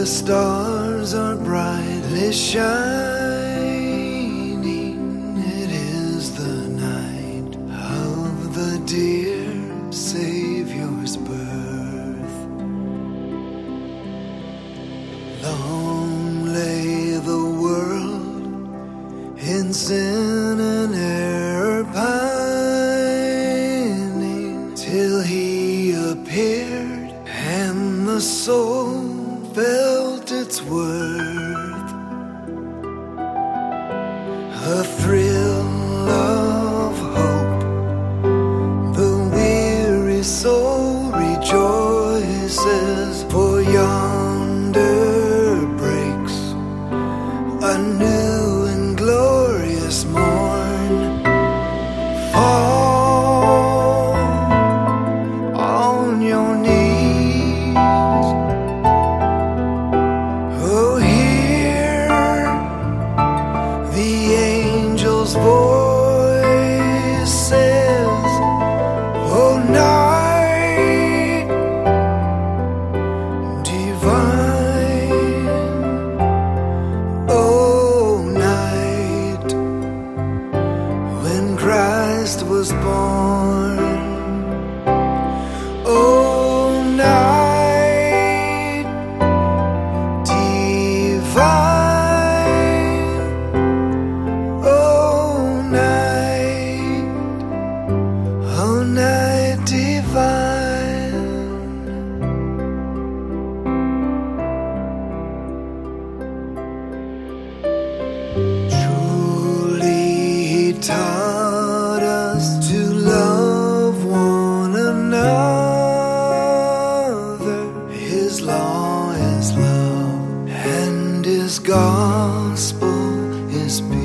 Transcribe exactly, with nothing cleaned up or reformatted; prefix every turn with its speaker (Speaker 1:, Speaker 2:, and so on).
Speaker 1: the stars are brightly shining. It is the night of the dear Savior's birth. Long lay the world in sin and error pining, till he appeared and the soul felt its worth. A thrill of hope, the weary soul rejoices, for yonder breaks a new and glorious morn. Fall on your knees, oh, hear the angel's voice says, oh, night divine, oh, night when Christ was born, oh, night divine, oh, night, oh, night divine. Truly he taught us to love one another. His law is love and his gospel is peace.